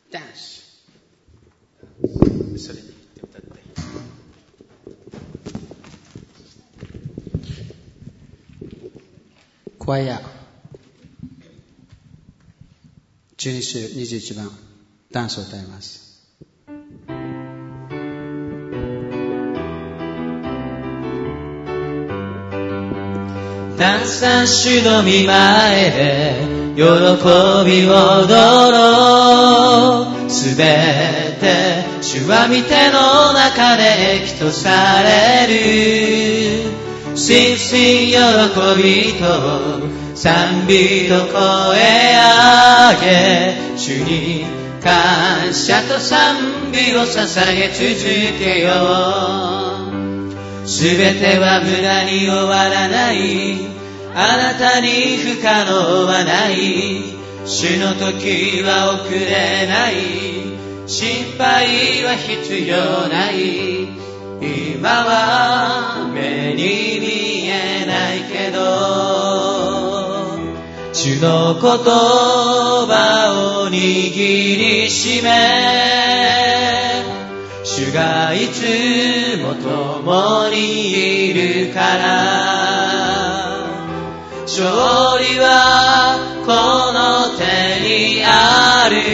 ダンス。それに言って歌って。クワイア12週21番ダンスを歌います。 ダンサー主の御前で喜び踊ろう。すべて主は御手の中で益とされる。心身喜びと賛美と声上げ、主に感謝と賛美を捧げ続けよう。すべては無駄に終わらない。あなたに不可能はない。主の時は遅れない。心配は必要ない。今は目に見えないけど、主の言葉を握りしめ、主がいつも共にいるから、勝利はこの手にある。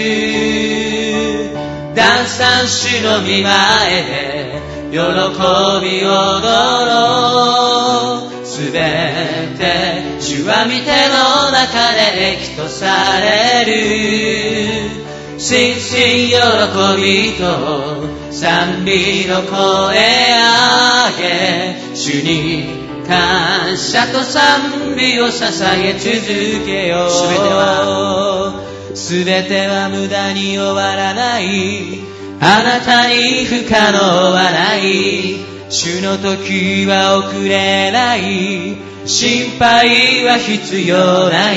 ダンサー主の御前で喜び踊ろう。すべて主は御手の中で益とされる。心身喜びと賛美の声上げ、主に感謝と賛美を捧げ続けよう。すべては無駄に終わらない。あなたに不可能はない。主の時は遅れない。心配は必要ない。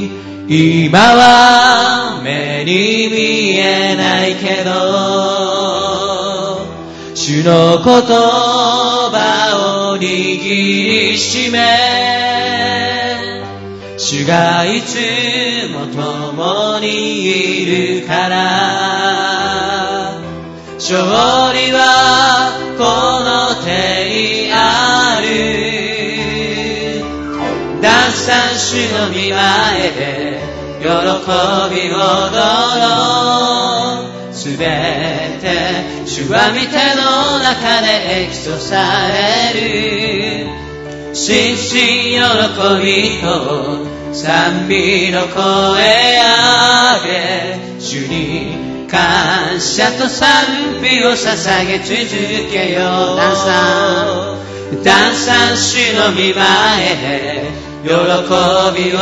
今は目に見えないけど、主の言葉を握りしめ、主がいつも共にいるから、勝利はこの手にある。ダンサー主の御前で喜び踊ろう。すべて主は御手の中で益とされる。心身喜びと賛美の声上げ、主に感謝と賛美を捧げ続けよう。ダンサー主の御前で喜び踊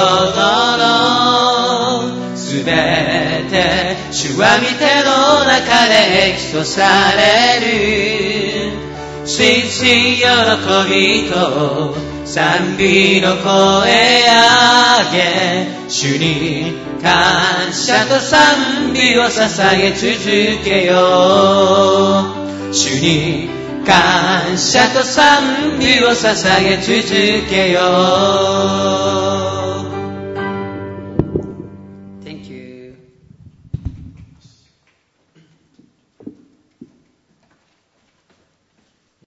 ろう。すべて主は御手の中で益とされる。心身喜びと賛美の声上げ、主に感謝と賛美を捧げ続けよう。主に感謝と賛美を捧げ続けよう。